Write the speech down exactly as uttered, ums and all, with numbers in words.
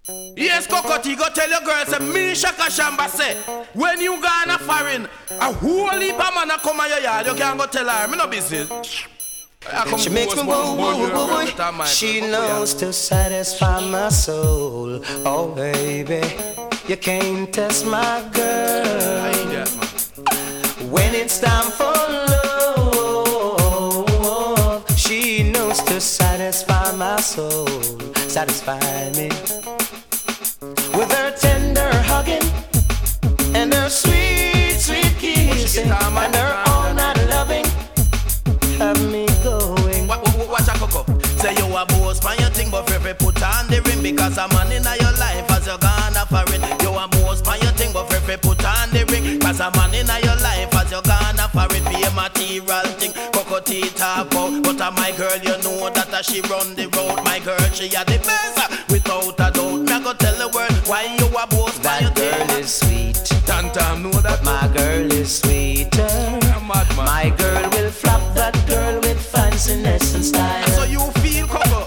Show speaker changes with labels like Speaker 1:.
Speaker 1: Yes, Cocotti, go tell your girls, say, me Shaka Shamba say, when you gonna foreign, a whole heap of man a come on your yard, you can't go tell her, me no business.
Speaker 2: She makes me woo woo woo woo. She knows to satisfy my soul. Oh baby, you can't test my girl. When it's time for love, she knows to satisfy my soul, satisfy me with her tender hugging and her sweet sweet kissing and her all night loving. Have me going.
Speaker 1: What, what, watch a coco. Say you a boss man, you think but if put on the ring because a man in your life as you gonna foreign. You a boss man, you think but if put on the ring because a man in your life as you gonna foreign. Be a material thing, coco tea talk about. But uh, my girl, you know that uh, she run the road. My girl, she a the best uh, without a doubt. Me go tell the world why you a boss man.
Speaker 2: That girl is sweet.
Speaker 1: Tantam know that.
Speaker 2: But my girl is sweeter.
Speaker 1: Mad,
Speaker 2: my girl will flop that girl with fanciness and style.
Speaker 1: So you